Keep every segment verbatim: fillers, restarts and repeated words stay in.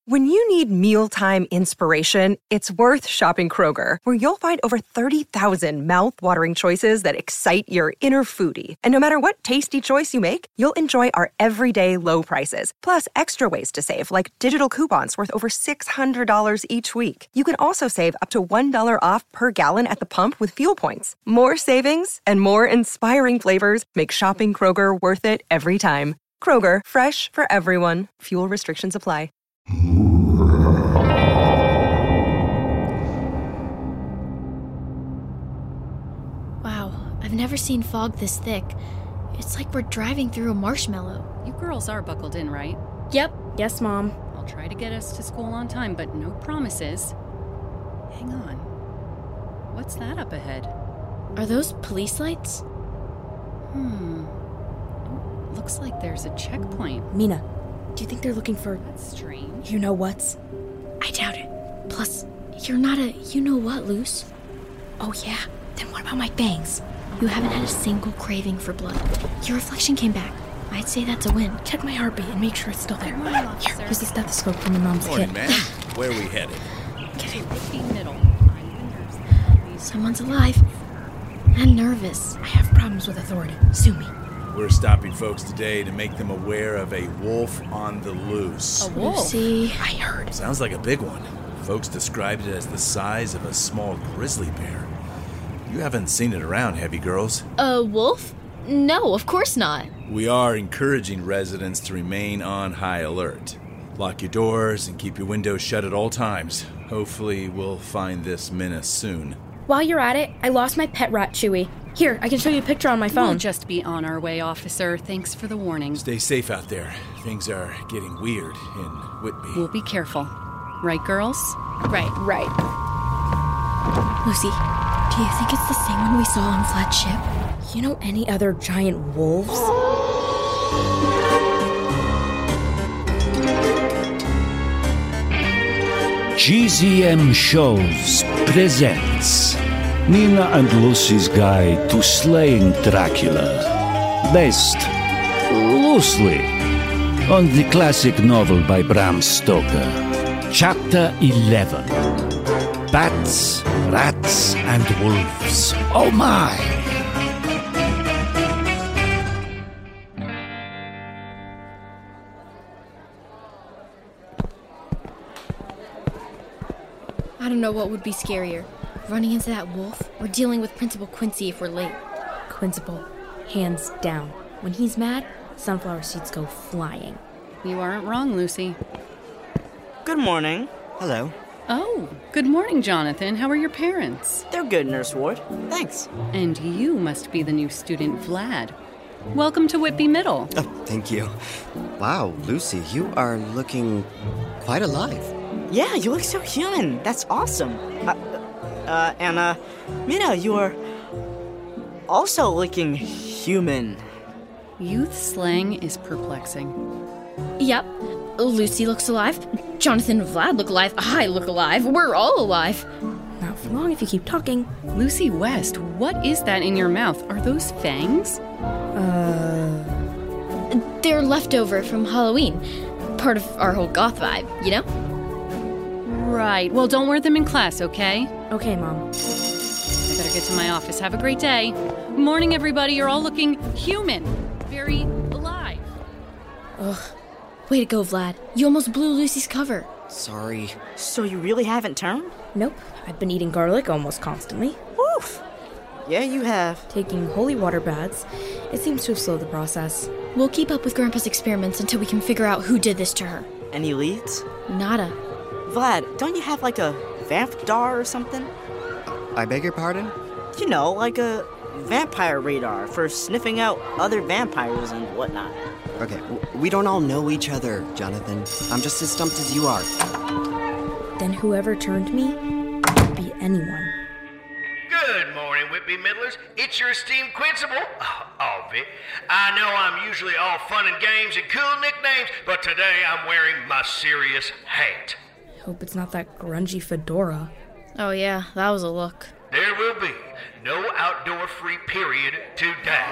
When you need mealtime inspiration, it's worth shopping Kroger, where you'll find over thirty thousand mouth-watering choices that excite your inner foodie. And no matter what tasty choice you make, you'll enjoy our everyday low prices, plus extra ways to save, like digital coupons worth over six hundred dollars each week. You can also save up to one dollar off per gallon at the pump with fuel points. More savings and more inspiring flavors make shopping Kroger worth it every time. Kroger, fresh for everyone. Fuel restrictions apply. Wow, I've never seen fog this thick. It's like we're driving through a marshmallow. You girls are buckled in, right? Yep. Yes, Mom. I'll try to get us to school on time, but no promises. Hang on. What's that up ahead? Are those police lights? Hmm. Looks like there's a checkpoint. Mina, do you think they're looking for... That's strange. You know what's? I doubt it. Plus, you're not a you-know-what, Luce. Oh, yeah? Then what about my bangs? You haven't had a single craving for blood. Your reflection came back. I'd say that's a win. Check my heartbeat and make sure it's still there. Morning, Here, here's the stethoscope from your mom's Morning, kit. man. Where are we headed? Get it. Whippy Middle. Someone's alive. I'm nervous. I have problems with authority. Sue me. We're stopping folks today to make them aware of a wolf on the loose. A wolf? Lucy. I heard. Sounds like a big one. Folks described it as the size of a small grizzly bear. You haven't seen it around, have you, girls? A wolf? No, of course not. We are encouraging residents to remain on high alert. Lock your doors and keep your windows shut at all times. Hopefully we'll find this menace soon. While you're at it, I lost my pet rat, Chewy. Here, I can show you a picture on my phone. We'll just be on our way, officer. Thanks for the warning. Stay safe out there. Things are getting weird in Whitby. We'll be careful. Right, girls? Right. Right. Lucy, do you think it's the same one we saw on Flat's ship? You know any other giant wolves? G Z M Shows presents Nina and Lucy's Guide to Slaying Dracula, based loosely on the classic novel by Bram Stoker. Chapter eleven. Bats, Rats, and Wolves. Oh my! I don't know what would be scarier. Running into that wolf or dealing with Principal Quincy if we're late. Principal, hands down. When he's mad, sunflower seeds go flying. You aren't wrong, Lucy. Good morning. Hello. Oh, good morning, Jonathan. How are your parents? They're good, Nurse Ward. Thanks. And you must be the new student, Vlad. Welcome to Whitby Middle. Oh, thank you. Wow, Lucy, you are looking quite alive. Yeah, you look so human. That's awesome. Uh, uh, and, uh, Mina, you are also looking human. Youth slang is perplexing. Yep. Lucy looks alive. Jonathan and Vlad look alive. I look alive. We're all alive. Not for long if you keep talking. Lucy West, what is that in your mouth? Are those fangs? Uh... They're leftover from Halloween. Part of our whole goth vibe, you know? Right. Well, don't wear them in class, okay? Okay, Mom. I better get to my office. Have a great day. Morning, everybody. You're all looking human. Very alive. Ugh. Way to go, Vlad. You almost blew Lucy's cover. Sorry. So you really haven't turned? Nope. I've been eating garlic almost constantly. Woof. Yeah, you have. Taking holy water baths. It seems to have slowed the process. We'll keep up with Grandpa's experiments until we can figure out who did this to her. Any leads? Nada. Vlad, don't you have like a vamp dar or something? I beg your pardon? You know, like a vampire radar for sniffing out other vampires and whatnot. Okay, w- we don't all know each other, Jonathan. I'm just as stumped as you are. Then whoever turned me could be anyone. Good morning, Whitby Middlers. It's your esteemed principal, Alvy. I know I'm usually all fun and games and cool nicknames, but today I'm wearing my serious hat. Hope it's not that grungy fedora. Oh yeah, that was a look. There will be no outdoor free period today.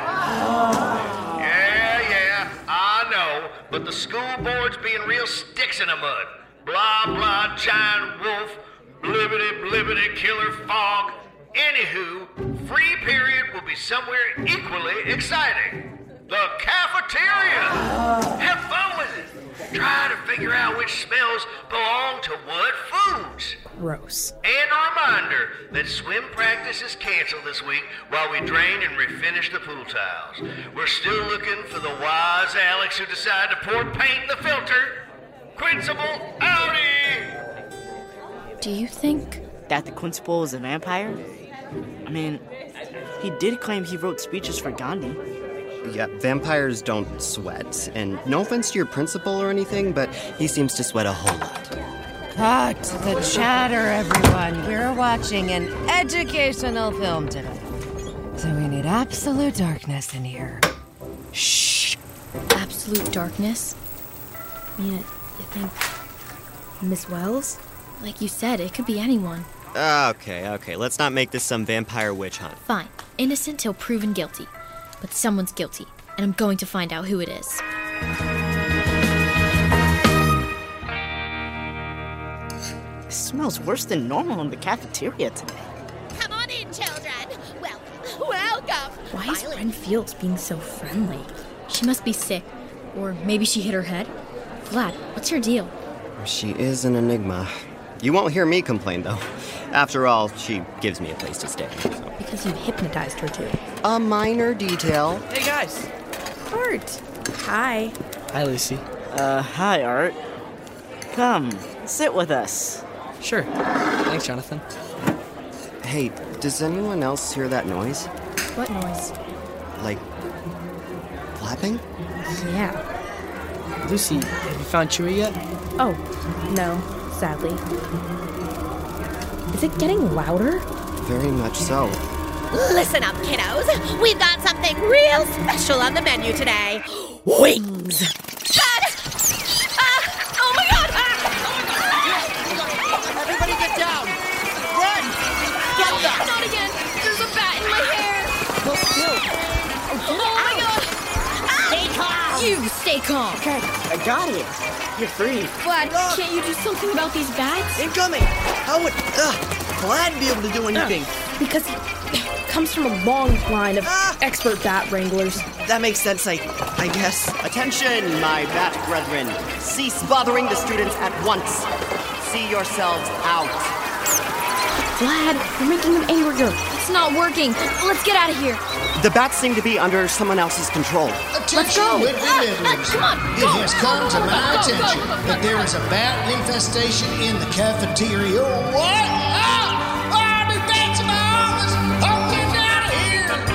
Yeah, yeah, I know, but the school board's being real sticks in the mud. blah blah giant wolf, blibbity blibbity killer fog. Anywho, free period will be somewhere equally exciting. The cafeteria! Have fun with it. Try to figure out which smells belong to what foods. Gross. And a reminder that swim practice is canceled this week while we drain and refinish the pool tiles. We're still looking for the wise Alex who decided to pour paint in the filter. Quincible, howdy! Do you think That the Quincible is a vampire? I mean, he did claim he wrote speeches for Gandhi. Yeah, vampires don't sweat. And no offense to your principal or anything, but he seems to sweat a whole lot. Cut the chatter, everyone. We're watching an educational film today. So we need absolute darkness in here. Shh. Absolute darkness? Mina, you think Miss Wells? Like you said, it could be anyone. Okay, okay, let's not make this some vampire witch hunt. Fine. Innocent till proven guilty. But someone's guilty, and I'm going to find out who it is. It smells worse than normal in the cafeteria today. Come on in, children. Well, welcome. Why is Ren Fields being so friendly? She must be sick. Or maybe she hit her head. Vlad, what's her deal? She is an enigma. You won't hear me complain, though. After all, she gives me a place to stay. So. Because you hypnotized her too. A minor detail. Hey, guys. Art. Hi. Hi, Lucy. Uh, hi, Art. Come, sit with us. Sure. Thanks, Jonathan. Hey, does anyone else hear that noise? What noise? Like, flapping? Yeah. Lucy, have you found Chewie yet? Oh, no, sadly. Is it getting louder? Very much so. Listen up, kiddos. We've got something real special on the menu today. Wings. God! Ah! Oh my God! Ah! Everybody get down! Run! Get that! Not again! There's a bat in my hair! Hold still. Oh my God! Stay calm. You stay calm! Okay, I got it. You're free. Vlad, can't you do something about these bats? Incoming! How would uh, Vlad be able to do anything? Uh, because he comes from a long line of ah! expert bat wranglers. That makes sense, I, I guess. Attention, my bat brethren. Cease bothering the students at once. See yourselves out. Vlad, you're making them angrier. It's not working. Let's get out of here. The bats seem to be under someone else's control. Attention, Let's go. Whitby Ah, Midlands. ah, come on, It go. has come to Go, my go, go, attention go, go, that there is a bat infestation in the cafeteria. What? Ah! Ah, the bats in my office! I'm getting out of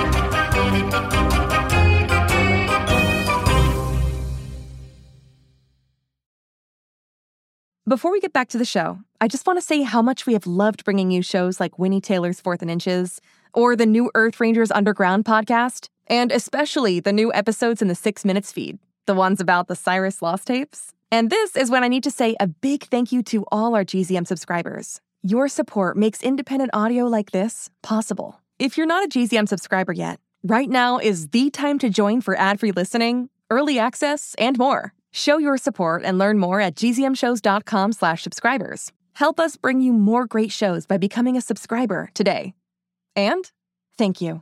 here! Before we get back to the show, I just want to say how much we have loved bringing you shows like Winnie Taylor's Fourth and Inches, or the new Earth Rangers Underground podcast, and especially the new episodes in the Six Minutes feed, the ones about the Cyrus Lost tapes. And this is when I need to say a big thank you to all our G Z M subscribers. Your support makes independent audio like this possible. If you're not a G Z M subscriber yet, right now is the time to join for ad-free listening, early access, and more. Show your support and learn more at gzmshows.com slash subscribers. Help us bring you more great shows by becoming a subscriber today. And thank you.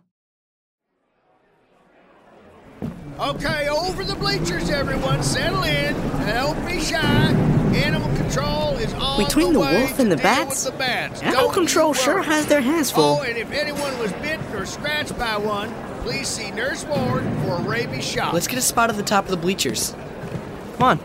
Okay, over the bleachers, everyone. Settle in. Don't be shy. Animal control is on Between the the way wolf to and the deal bats, with the bats. Animal Don't control you sure worry. has their hands full. Oh, and if anyone was bitten or scratched by one, please see Nurse Ward for a rabies shot. Let's get a spot at the top of the bleachers. Come on.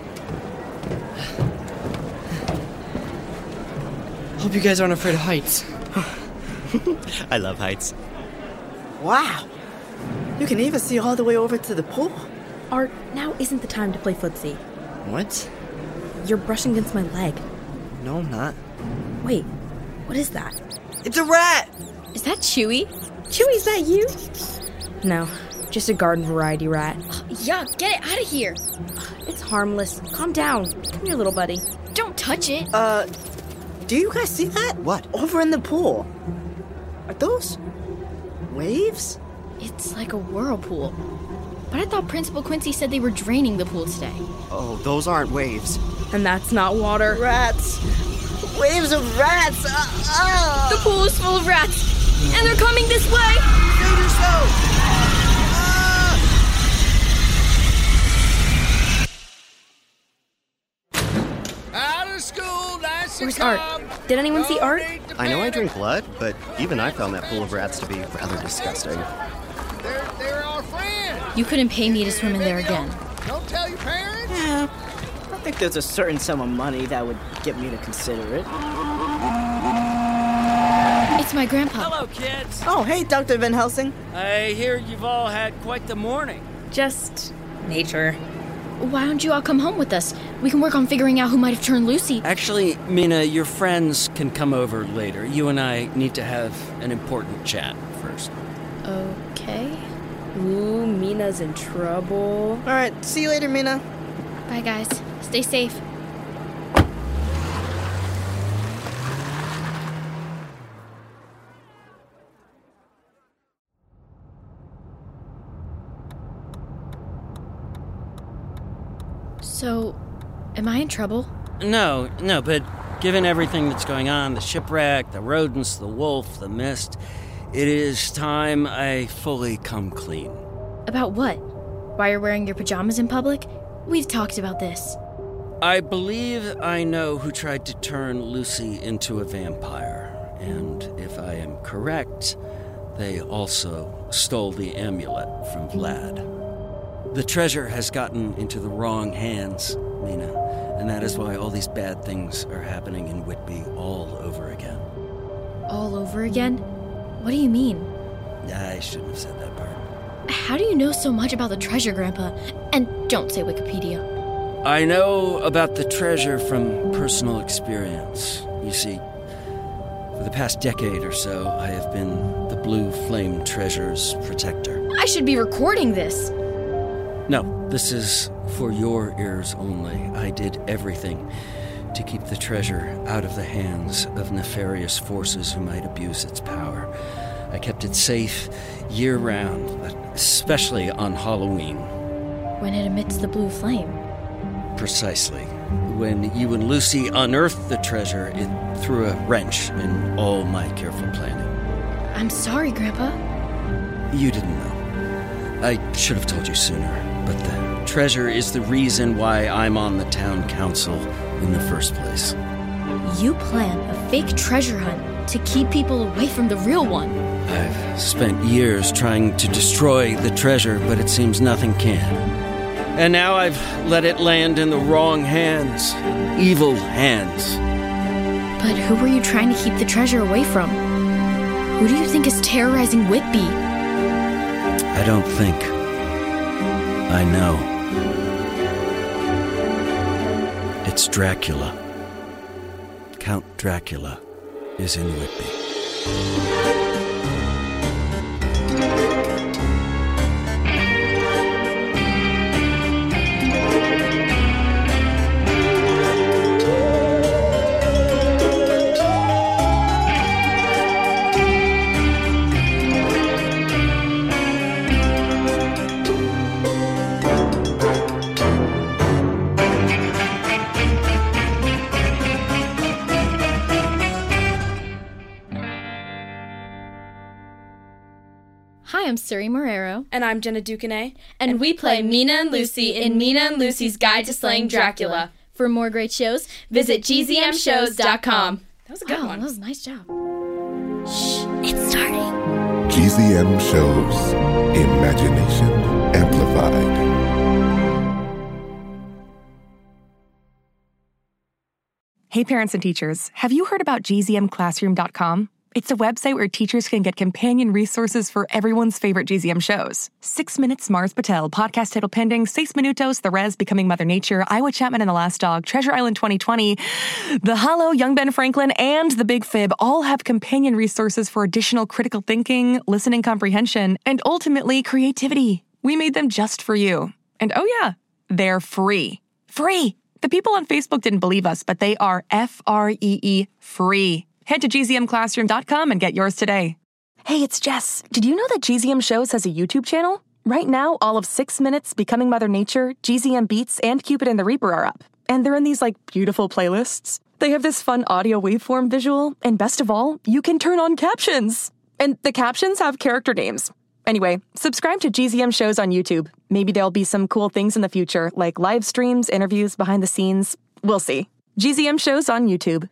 Hope you guys aren't afraid of heights. I love heights. Wow. You can even see all the way over to the pool. Art, now isn't the time to play footsie. What? You're brushing against my leg. No, I'm not. Wait, what is that? It's a rat! Is that Chewie? Chewie, is that you? No, just a garden variety rat. Yeah, get it out of here. It's harmless. Calm down. Come here, little buddy. Don't touch it. Uh, do you guys see that? What? Over in the pool. Are those waves? It's like a whirlpool. But I thought Principal Quincy said they were draining the pool today. Oh, those aren't waves. And that's not water. Rats. Waves of rats. Uh, uh. The pool is full of rats. And they're coming this way. Save yourself. Out of school, nice Where's Art? Did anyone see Art? I know I drink blood, but even I found that pool of rats to be rather disgusting. They're, they're our friends. You couldn't pay me to swim in there again. Don't tell your parents. Yeah, I think there's a certain sum of money that would get me to consider it. It's my grandpa. Hello, kids. Oh, hey, Doctor Van Helsing. I hear you've all had quite the morning. Just nature. Why don't you all come home with us? We can work on figuring out who might have turned Lucy. Actually, Mina, your friends can come over later. You and I need to have an important chat first. Okay. Ooh, Mina's in trouble. All right, see you later, Mina. Bye, guys. Stay safe. So, am I in trouble? No, no, but given everything that's going on, the shipwreck, the rodents, the wolf, the mist, it is time I fully come clean. About what? Why you're wearing your pajamas in public? We've talked about this. I believe I know who tried to turn Lucy into a vampire, and if I am correct, they also stole the amulet from Vlad. The treasure has gotten into the wrong hands, Mina, and that is why all these bad things are happening in Whitby all over again. All over again? What do you mean? I shouldn't have said that part. How do you know so much about the treasure, Grandpa? And don't say Wikipedia. I know about the treasure from personal experience. You see, for the past decade or so, I have been the Blue Flame Treasure's protector. I should be recording this. No, this is for your ears only. I did everything to keep the treasure out of the hands of nefarious forces who might abuse its power. I kept it safe year-round, but especially on Halloween. When it emits the blue flame. Precisely. When you and Lucy unearthed the treasure, it threw a wrench in all my careful planning. I'm sorry, Grandpa. You didn't know. I should have told you sooner. But the treasure is the reason why I'm on the town council in the first place. You plan a fake treasure hunt to keep people away from the real one. I've spent years trying to destroy the treasure, but it seems nothing can. And now I've let it land in the wrong hands. Evil hands. But who were you trying to keep the treasure away from? Who do you think is terrorizing Whitby? I don't think. I know. It's Dracula. Count Dracula is in Whitby. Hi, I'm Suri Morero. And I'm Jenna Ducanay. And we play Mina and Lucy in Mina and Lucy's Guide to Slaying Dracula. For more great shows, visit G Z M shows dot com. That was a good wow, one. That was a nice job. Shh, it's starting. G Z M Shows. Imagination Amplified. Hey parents and teachers, have you heard about G Z M classroom dot com? It's a website where teachers can get companion resources for everyone's favorite G Z M shows. Six Minutes, Mars Patel, Podcast Title Pending, Seis Minutos, The Res, Becoming Mother Nature, Iowa Chapman and the Last Dog, Treasure Island twenty twenty, The Hollow, Young Ben Franklin, and The Big Fib all have companion resources for additional critical thinking, listening comprehension, and ultimately creativity. We made them just for you. And oh yeah, they're free. Free! The people on Facebook didn't believe us, but they are F R E E free. Head to G Z M classroom dot com and get yours today. Hey, it's Jess. Did you know that G Z M Shows has a YouTube channel? Right now, all of Six Minutes, Becoming Mother Nature, G Z M Beats, and Cupid and the Reaper are up. And they're in these, like, beautiful playlists. They have this fun audio waveform visual, and best of all, you can turn on captions. And the captions have character names. Anyway, subscribe to G Z M Shows on YouTube. Maybe there'll be some cool things in the future, like live streams, interviews, behind the scenes. We'll see. G Z M Shows on YouTube.